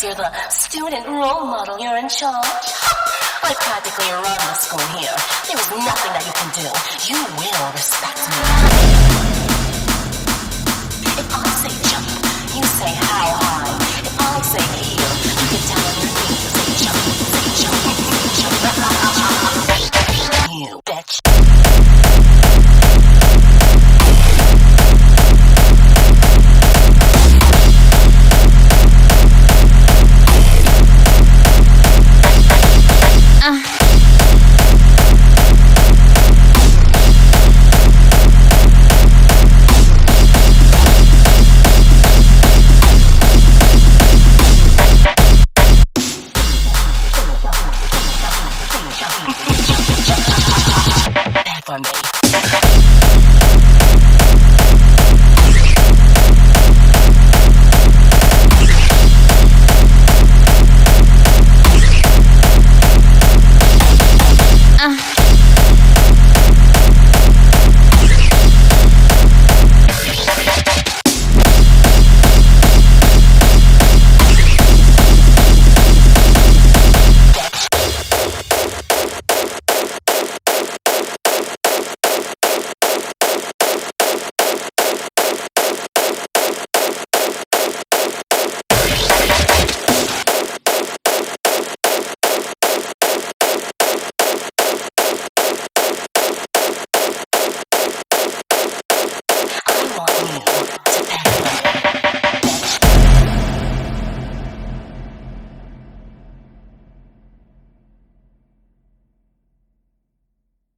because you're the student role model. You're in charge. I practically run the school here. There is nothing that you can do. You will respect me. If I say jump, you say how high. If I say here, you get down on your knees. Say jump, say jump, say jump. You bitch. For me.